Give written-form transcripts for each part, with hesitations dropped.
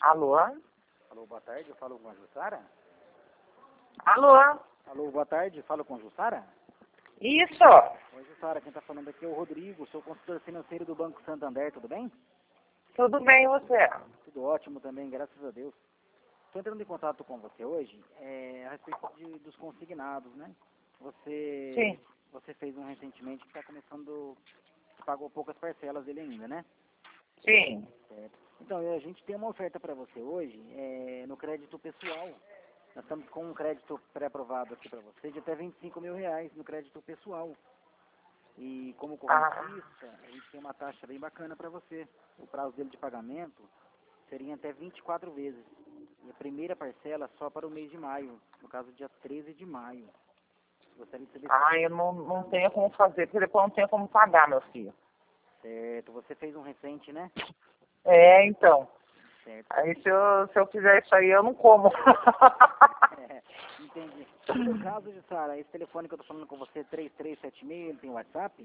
Alô? Alô, boa tarde, eu falo com a Jussara? Alô? Alô, boa tarde, falo com a Jussara? Isso? Oi, Jussara, quem tá falando aqui é o Rodrigo, sou consultor financeiro do Banco Santander, tudo bem? Tudo bem, você? Tudo ótimo também, graças a Deus. Estou entrando em contato com você hoje a respeito dos consignados, né? Sim. Você fez um recentemente que está começando, que pagou poucas parcelas dele ainda, né? Sim. Certo. Então, a gente tem uma oferta para você hoje no crédito pessoal. Nós estamos com um crédito pré-aprovado aqui para você de até R$ 25.000 no crédito pessoal. E como correntista, a gente tem uma taxa bem bacana para você. O prazo dele de pagamento seria até 24 vezes. E a primeira parcela só para o mês de maio, no caso dia 13 de maio. Gostaria de saber Eu não tenho como fazer, porque depois não tenho como pagar, meu filho. Certo, você fez um recente, né? Então. Certo. Aí se eu fizer isso aí, eu não como. Entendi. No caso de Sara, esse telefone que eu tô falando com você, 3376, ele tem WhatsApp?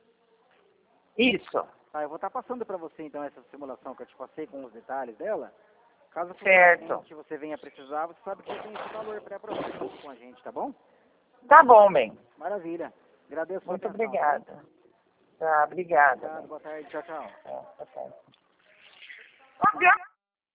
Isso. Tá, eu vou estar passando para você então essa simulação que eu te passei com os detalhes dela. Caso Certo. futuramente você venha precisar, você sabe que já tem esse valor pré-aprovado com a gente, tá bom? Tá bom, bem. Maravilha. Agradeço a sua Muito atenção. obrigada. Tá, obrigada. Obrigado, boa tarde, tchau, tchau. Tá, tá.